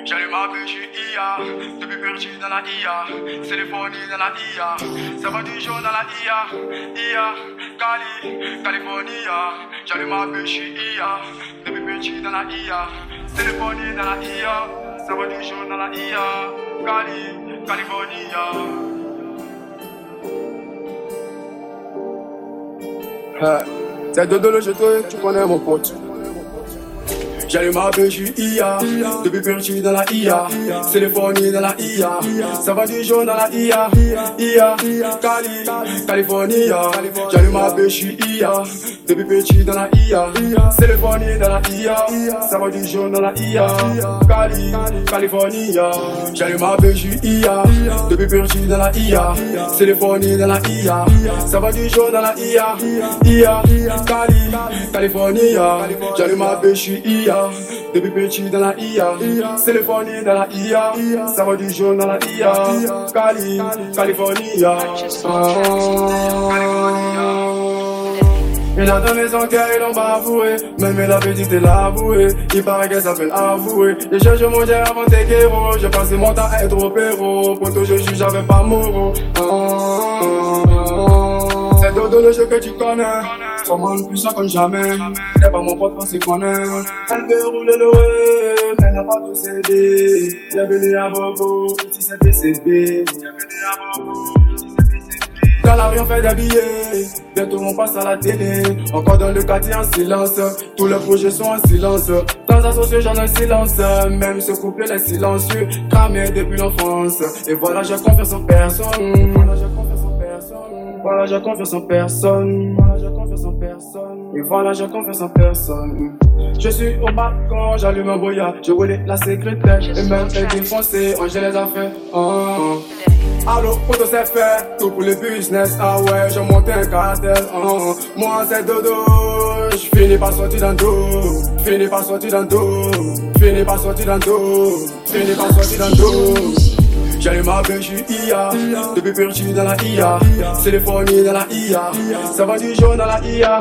J'allume ma bougie IA, depuis perdu dans la IA, téléphonie dans la IA, ça va du jour dans la IA, Californie. J'allume ma bougie IA, depuis perdu dans la IA, téléphonie dans la IA, ça va du jour dans la IA, Californie. C'est Dodo le jeté, tu connais mon pote. J'allume ma bougie IA, depuis perdu dans la IA, téléphonie dans la IA, ça va du jour dans la IA, Californie. J'allume ma bougie IA, depuis perdu dans la IA, téléphonie dans la IA, ça va du jour dans la IA, Californie. J'allume ma bougie IA, depuis perdu dans la IA, téléphonie dans la IA, ça va du jour dans la IA, Californie. J'allume ma bougie IA, depuis petit dans la IA, téléphonie dans la IA, ça va du jour dans la IA, Californie. Il a donné son cœur, il l'ont pas avoué. Même il avait dit de l'avouer. Il paraît qu'elle s'appelle avouer. J'ai cherché mon dieu avant tes héros. J'ai passé mon temps à être au péro. Pour tout je juge, j'avais pas mon C'est Dodo le jeu que tu connais. Trop mal puissant comme jamais. C'est pas mon pote, c'est qu'on aime. Elle veut rouler le web, mais n'a pas tout cédé. Bienvenue à Bobo, si c'est PCB. Quand l'avion fait des billets, bientôt on passe à la télé. Encore dans le quartier en silence, tous les projets sont en silence. Dans un sociaux j'en ai silence, même ce couple est silencieux, cramé depuis l'enfance. Et voilà j'ai confiance en personne. Voilà j'ai confiance en personne. Et voilà j'ai confiance en personne. Je suis au balcon, j'allume un boya, je roule la secrétaire. Et même elle défoncée, on gère les affaires. Allo, photo c'est fait, tout pour le business, ah ouais, j'ai monté un cartel, moi c'est Dodo, j'finis par sortir dans dos, finis par sortir dans dos, finis par sortir dans dos, finis par sortir dans dos. J'allume ma bougie IA, depuis perdu dans la IA, téléphonie dans la IA, ça va du jour dans la IA,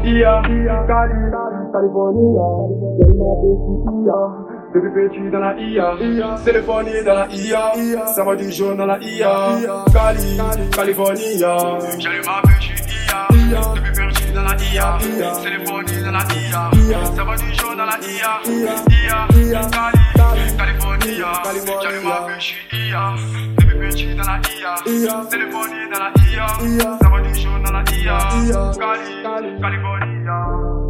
Californie. J'allume ma bougie IA, depuis petit dans la IA, téléphonie dans la IA, ça va du jour dans la IA, Californie. J'allume ma bougie IA, depuis perdu dans la IA, téléphonie dans la IA, ça va du jour dans la IA, Californie. J'allume ma bougie IA, depuis petit dans la IA, téléphonie dans la IA, ça va du jour dans la IA, Californie.